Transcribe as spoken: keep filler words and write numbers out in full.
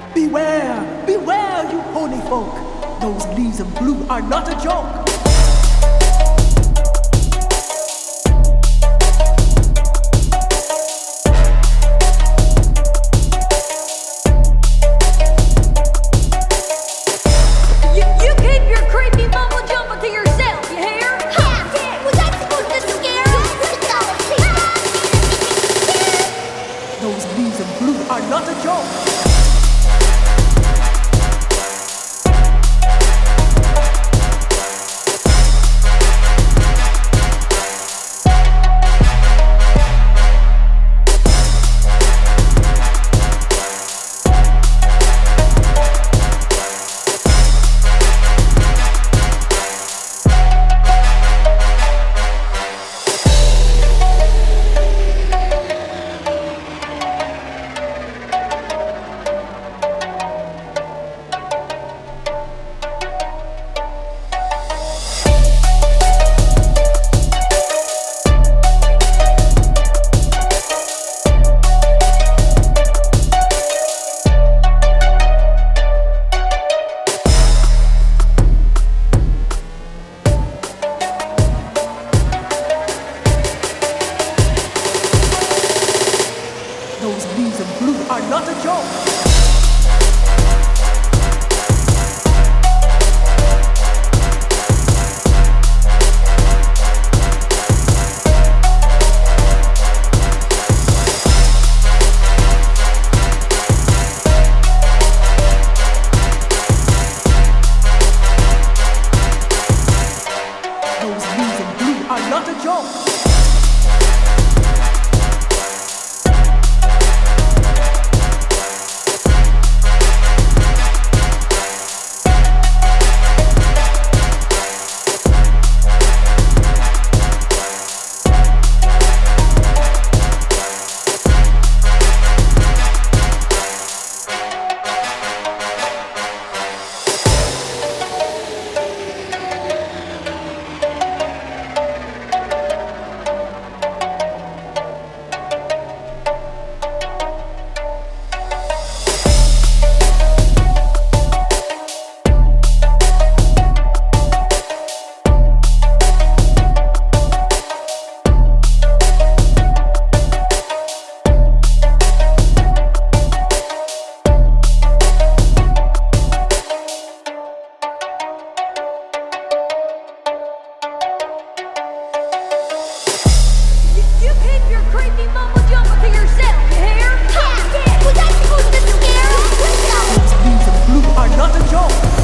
Beware, beware, you pony folk. Those leaves of blue are not a joke. Those leaves of blue are not a joke. Those leaves of blue are not a joke. Those leaves of blue are not a joke. Not a joke.